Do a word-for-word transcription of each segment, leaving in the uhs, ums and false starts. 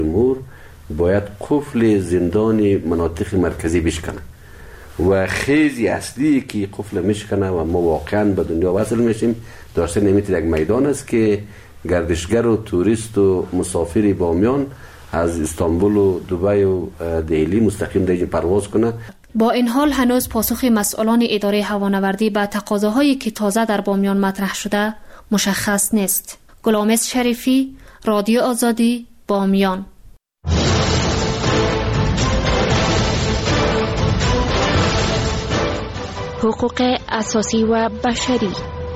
جمهور باید قفل زندان مناطق مرکزی بشکنه و خیزی اصلی که قفل میشکنه و ما واقعا به دنیا وصل میشیم داشته نمیتید یک میدان است که گردشگر و توریست و مسافر بامیان از استانبول و دبی و دهلی مستقیم دیگه پرواز کنه. با این حال هنوز پاسخ مسئولان اداره هوانوردی به تقاضاهایی که تازه در بامیان مطرح شده مشخص نیست. گلامس شریفی، رادیو آزادی، بامیان. حقوق اساسی و بشری.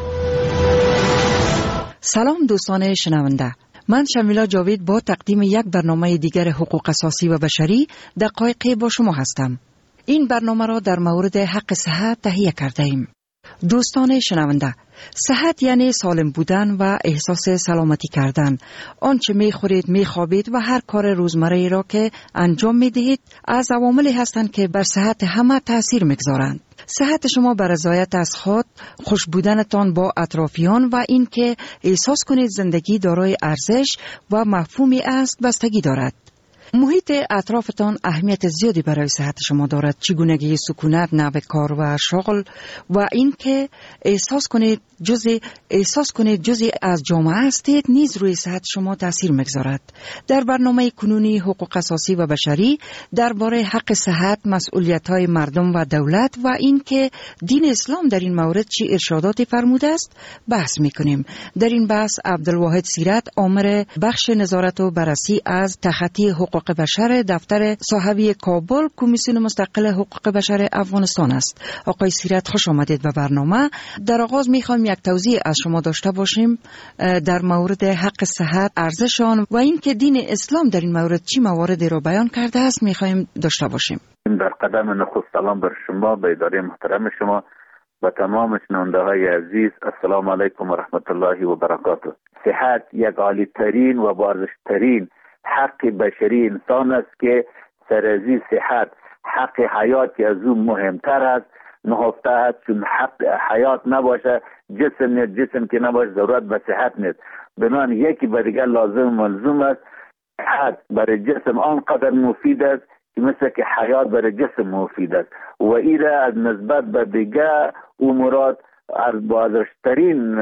سلام دوستان شنونده، من شمیلا جاوید با تقدیم یک برنامه دیگر حقوق اساسی و بشری دقایقی با شما هستم. این برنامه را در مورد حق صحت تهیه کرده ایم. دوستان شنونده، صحت یعنی سالم بودن و احساس سلامتی کردن. آنچه می خورید، می خوابید و هر کار روزمره را که انجام می دهید از عواملی هستند که بر صحت همه تأثیر می گذارند. صحت شما بر رضایت از خود، خوش بودنتان با اطرافیان و این که احساس کنید زندگی دارای ارزش و مفهومی است بستگی دارد. محیط اطرافتان اهمیت زیادی برای صحت شما دارد. چگونگی سکونت، نوع کار و شغل و این که احساس کنید جزء احساس کنید جزء از جامعه هستید نیز روی صحت شما تاثیر می‌گذارد. در برنامه کنونی حقوق اساسی و بشری درباره حق صحت، مسئولیت‌های مردم و دولت و این که دین اسلام در این مورد چه ارشاداتی فرموده است بحث می‌کنیم. در این بحث عبدالواحد سیرت، آمر بخش نظارت و بررسی از تخطی حقوق بشر دفتر صحوی کابل، کمیسیون مستقل حقوق بشر افغانستان است. آقای سیرت، خوش آمدید به برنامه. در آغاز می‌خوایم یک توضیح از شما داشته باشیم در مورد حق صحت، ارزش آن و این که دین اسلام در این مورد چی مواردی را بیان کرده است می‌خوایم داشته باشیم. در قدم نخست سلام بر شما، به اداره محترم شما و تمام شنونده‌های عزیز. السلام علیکم و رحمت الله و برکاته. صحت یک عالی ترین و بارزشترین حق بشری انسان است که سر از صحت حق حیات از او مهمتر است. نهفته است چون حق حیات نباشه جسم نیست، جسم که نباشه ضرورت به صحت نیست. بنان یکی به دیگر لازم ملزوم است. صحت برای جسم آنقدر مفید است که مثل که حیات برای جسم مفید است و این از نسبت به دیگر امورات از بازرشترین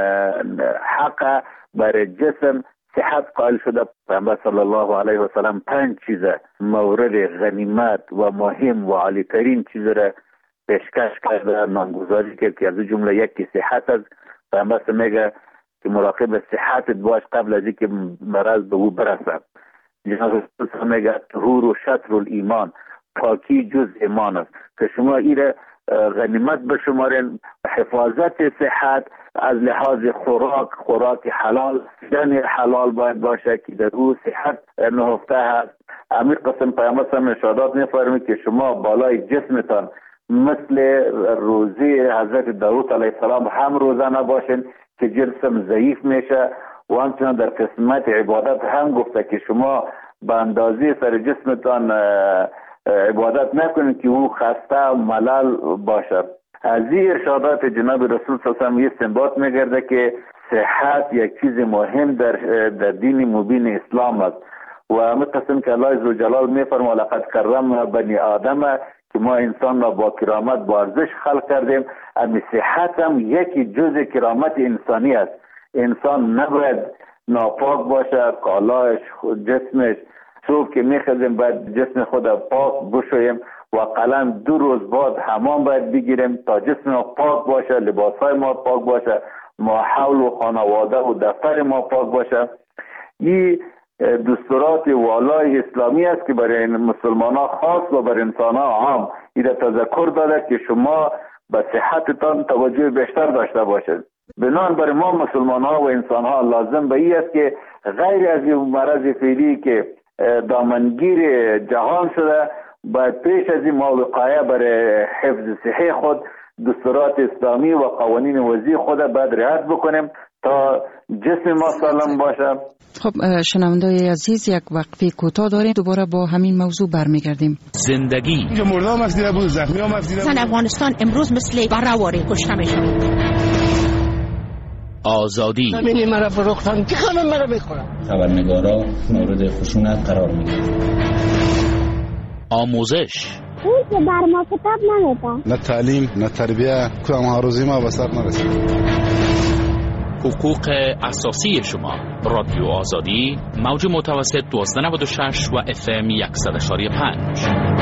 حق برای جسم صحت قائل شده. پیامبر صلی الله علیه و سلم پنج چیز مورد غنیمت و مهم و عالی ترین چیز را پیشکش کرده، نامگذاری کرد که از جمله یکی صحت است. پیامبر میگه که مراقب صحتت باش قبل از اینکه مرض به او برسد. جناب رسول میگه طهور و شطر الایمان، پاکی جز ایمان است که شما این غنیمت بشمارین. حفاظت صحت از لحاظ خوراک، خوراک حلال، دن حلال باید باشه که در او صحت نهفته هست. همین قسم پیامبر هم ارشادات می‌فرماید که شما بالای جسمتان مثل روزه حضرت داوود علیه السلام هم روزه نباشین که جسم ضعیف میشه و همچنان در قسمت عبادت هم گفته که شما به اندازه سر جسمتان عبادت نکنید که او خسته و ملل باشد. از این ارشادات جناب رسول صلی الله علیه و آله استنباط می‌گرده که صحت یک چیز مهم در در دین مبین اسلام است و متقسم که الله عزوجلال می‌فرماید لقد کرمنا بنی آدم که ما انسان را با کرامت با ارزش خلق کردیم. اما صحت هم یکی جزء کرامت انسانی است. انسان نباید ناپاک باشه، کالاش، جسمش. صبح که میخویم باید جسم خود پاک بشویم و قلم دو روز بعد حمام باید بگیریم تا جسم ما پاک باشه، لباسهای ما پاک باشه، ما حول و خانواده و دفتر ما پاک باشه. این دستورات والای اسلامی است که برای مسلمان ها خاص و برای انسان ها عام این تذکر داده که شما به صحتتان توجه بیشتر داشته باشید. بنان برای ما مسلمان ها و انسان ها لازم به این است که غیر از این مرض فعلی که دامنگیر جهان شده، باید پیش از این ما وقایه برای حفظ صحه خود دستورات اسلامی و قوانین وضعی خود باید رعایت بکنیم تا جسم ما سالم باشه. خب شنونده‌های عزیز، یک وقفه کوتاه داریم، دوباره با همین موضوع برمیگردیم. زندگی اینجا مردم از دیده بود، زخمی هم از دیده بود. افغانستان امروز مثل بره‌واره کشته میشن. آزادی. همین مرا فروختن که خانم مرا بخورم. خبرنگارا مورد خشونت قرار میگیرن. آموزش. اون که بر ما کتاب نمیده. نه تعلیم نه تربیه کدام هروزی ما به سر نرسید. حقوق اساسی شما. رادیو آزادی موج متوسط دوازده نود و شش و اف ام صد و شش و پنج.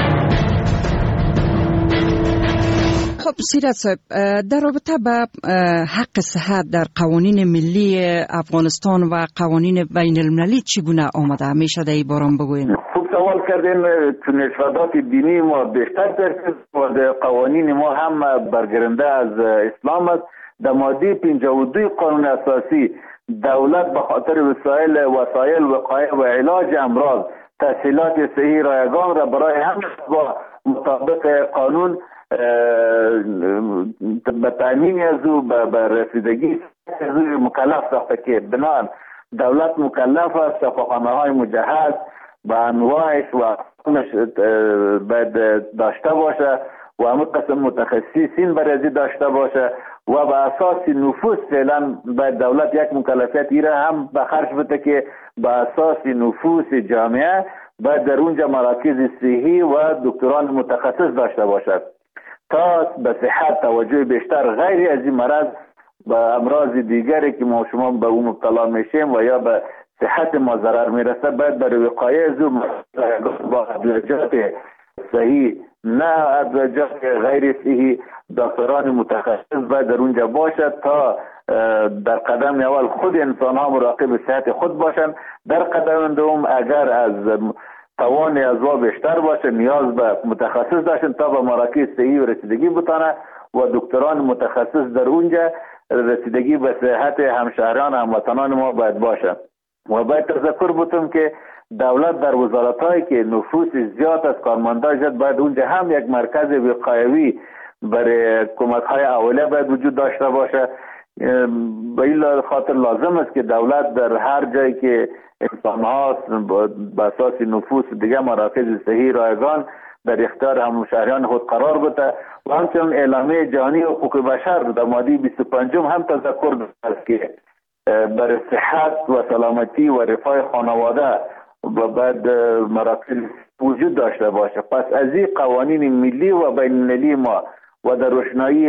خب سیرت صاحب، در رابطه با حق صحت در قوانین ملی افغانستان و قوانین بین المللی چگونه آمده؟ میشه در این باران بگوین؟ خوب سوال کردین. چون ارشادات دینی ما بیشتر ترکیز و قوانین ما هم برگرفته از اسلام است. در ماده پنجاه و دو قانون اساسی دولت به خاطر وسایل وسایل وقایع و علاج امراض تسهیلات صحی رایگان را برای همه با مطابق قانون به تامین از او به رسیدگی از مکلف ساخته که بنابراین دولت مکلف است شفاخانه های مجهز به انواعش و باید داشته باشه و همه قسم متخصصین برای داشته باشه و به اساس نفوس فعلا باید دولت یک مکلفیت ایره هم به خرج بده که به اساس نفوس جامعه باید در اونجا مراکز صحی و دکتران متخصص داشته باشد تا به صحت توجه بیشتر غیر از این مرض به امراض دیگری که ما شما به اون مبتلا میشیم و یا به صحت ما ضرر میرسه باید برای وقایع از اون با ادویجات صحیح نه ادویجات غیر صحی دکتران متخصص باید در اونجا باشد تا در قدم اول خود انسان ها مراقب صحت خود باشند. در قدم دوم اگر از توان از وا بیشتر باشه نیاز به متخصص داشتن تا به مراکز صحی و رسیدگی بتانه و دکتران متخصص در اونجا رسیدگی به صحت همشهران هموطنان ما باید باشه. و باید تذکر بتم که دولت در وزارت هایی که نفوس زیاد از کارمندان جد باید اونجا هم یک مرکز وقایوی برای کمک های اولیه باید وجود داشته باشه. به این خاطر لازم است که دولت در هر جایی که انسان ها به اساس نفوس دیگه مراکز صحی رایگان در اختیار همشهریان خود قرار بده و همچنین اعلامیه جهانی حقوق بشر در ماده بیست و پنج هم تذکر داده است که برای صحت و سلامتی و رفاه خانواده و بعد مراکز وجود داشته باشه. پس از این قوانین ملی و بین المللی ما و در روشنایی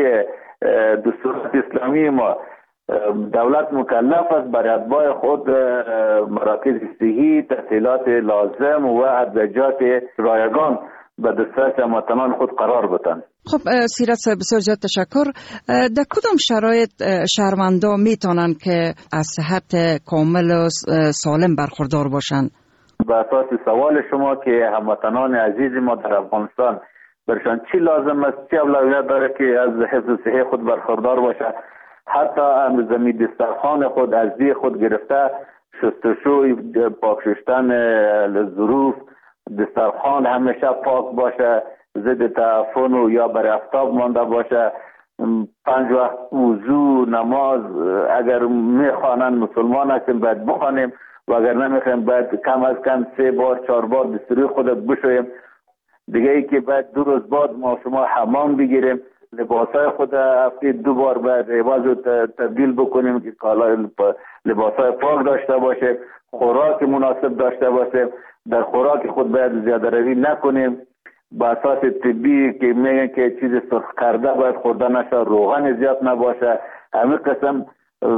دستور اسلامی ما دولت مکلف است برای اتباع خود مراکز صحی تسهیلات لازم و ادویجات رایگان به دسترس هموطنان خود قرار بدن. خب سیرت صاحب بسیار زیاد تشکر. در کدام شرایط شهروندان میتونن که از صحت کامل و سالم برخوردار باشن؟ به اساس سوال شما که هموطنان عزیز ما در افغانستان برشان چی لازم است، چی اولویت داره که از حفظ صحی خود برخوردار باشه، حتی امروزمی دسترخوان خود از دی خود گرفته شستشوی پاک شستن ظروف دسترخوان همیشه پاک باشه، ضد تعفن و یا بر آفتاب مانده باشه، پنج وقت وضو نماز اگر میخوانن مسلمان هستیم باید بخوانیم و اگر نمیخوایم باید کم از کم سه بار چهار بار دستوری خود بشویم. دیگه ای که باید دو روز بعد ما شما حمام بگیریم، لباسای خود هفته دو بار باید عوض و تبدیل بکنیم که کالای لباسای پاک داشته باشه، خوراک مناسب داشته باشه، در خوراک خود باید زیاده روی نکنیم. با اساس طبی که میگن که چیز سرخ کرده باید خورده نشه، روغن زیاد نباشه، همه قسم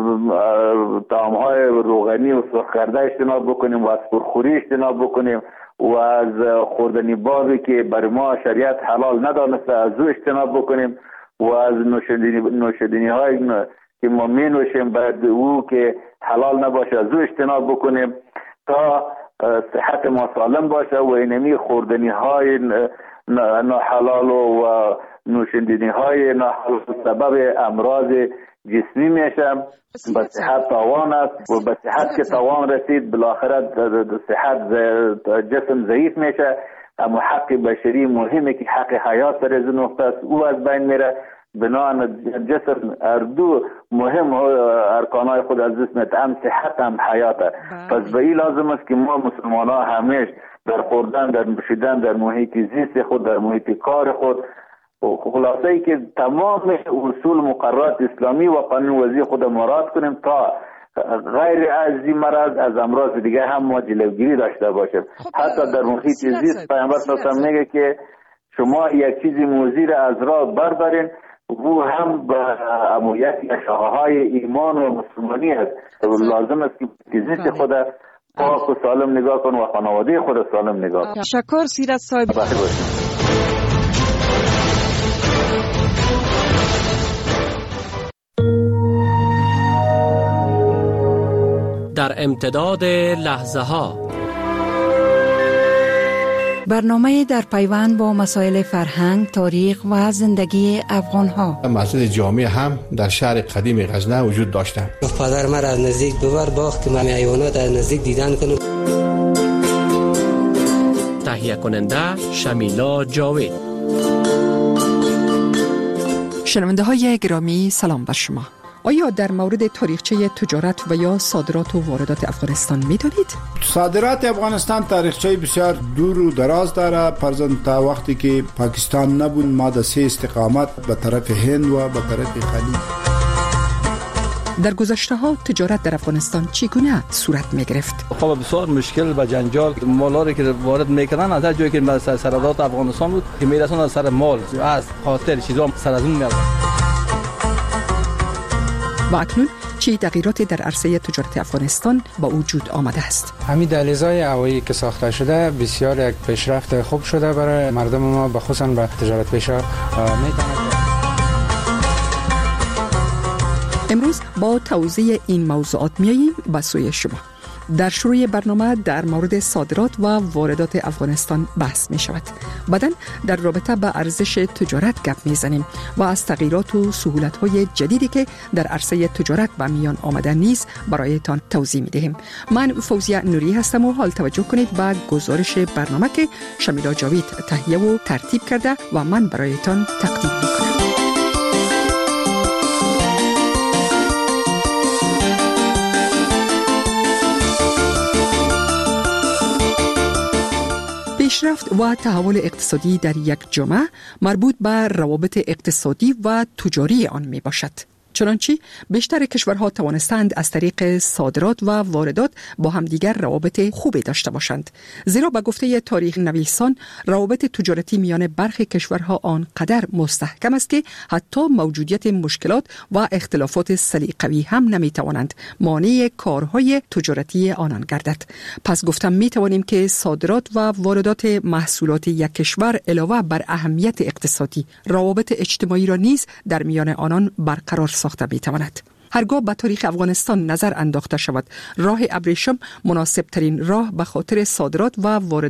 طعام‌های روغنی و سرخ کرده اجتناب بکنیم و از پرخوری اجتناب بکنیم و از خوردنی بابی که بر ما شریعت حلال ندانسته از او اجتناب بکنیم و از نوشیدنی های که ما می نوشیم باید او که حلال نباشه از او اجتناب بکنیم تا صحت ما سالم باشه و اینمی خوردنی های ناحلال و نوشیدنی های ناحلال سبب امراض جسمی میشه، به صحت تاوان است و به صحت که تاوان رسید بالاخره صحت جسم ضعیف میشه. اما حق بشری مهمه که حق حیات در از نقطه است او از بین میره. بنابراین جسم اردو مهم ارکانهای خود از جسمت هم صحت هم حیاته. پس به این لازم است که ما مسلمان ها همیشه در خوردن در نوشیدن در محیط زیست خود در محیط کار خود خلاصه ای که تمام اصول مقررات اسلامی و قانون وضعی خود مراعات کنیم تا غیر از این مرض از امراض دیگه هم ما جلوگیری داشته باشیم. حتی در محیط زیست پیامبر صلی الله علیه و آله میگه که شما یک چیزی موزی را از راه بردارین، او هم به امویت شاخه‌های ایمان و مسلمانی است. لازم است که زیست خود پاک و سالم نگاه کن و خانواده خود سالم نگاه کن. شکر سیرت صاحب. در امتداد لحظه ها برنامه در پیوند با مسائل فرهنگ، تاریخ و زندگی افغان ها. مسجد جامع هم در شهر قدیم غزنه وجود داشته. پدر من از نزدیک ببر باغ که من حیوانات از نزدیک دیدن کنم. تهیه کننده شمیلا جاوید. شنونده های گرامی سلام بر شما. آیا در مورد تاریخچه تجارت و یا صادرات و واردات افغانستان می دانید؟ صادرات افغانستان تاریخچه بسیار دور و دراز داره. فرضاً تا وقتی که پاکستان نبود ما در سه استقامت به طرف هند و به طرف خلیج. در گذشته ها تجارت در افغانستان چگونه صورت می گرفت؟ خب بسیار مشکل و جنجال، مالاری که وارد میکنن از هر جایی که سرحدات افغانستان بود که میرسون از سر مال از خاطر چیزا سر از اون میاد. و اکنون چه تغییراتی در عرصه تجارت افغانستان با وجود آمده است؟ همین دهلیزهای هوایی که ساخته شده بسیار یک پیشرفت خوب شده برای مردم ما، بخصوصا به تجارت پیشا میتونه. امروز با توضیح این موضوعات میاییم به سوی شما. در شروع برنامه در مورد صادرات و واردات افغانستان بحث می شود. بعداً در رابطه با ارزش تجارت گپ می زنیم و از تغییرات و سهولت‌های جدیدی که در عرصه تجارت به میان آمده نیز برایتان توضیح می دهیم. من فوزیه نوری هستم و حال توجه کنید به گزارش برنامه که شمیلا جاوید تهیه و ترتیب کرده و من برایتان تقدیم می کنم. پیشرفت و تحول اقتصادی در یک جامعه مربوط به روابط اقتصادی و تجاری آن می باشد. چنانچه بیشتر کشورها توانستند از طریق صادرات و واردات با همدیگر روابط خوبی داشته باشند. زیرا به گفته تاریخ نویسان روابط تجارتی میان برخی کشورها آنقدر مستحکم است که حتی موجودیت مشکلات و اختلافات سلیقوی هم نمیتوانند مانع کارهای تجارتی آنان گردد. پس گفتم میتوانیم که صادرات و واردات محصولات یک کشور علاوه بر اهمیت اقتصادی، روابط اجتماعی را نیز در میان آنان برقرار ساخته میتواند. هرگاه به تاریخ افغانستان نظر انداخته شود، راه ابریشم مناسب ترین راه به خاطر صادرات و واردات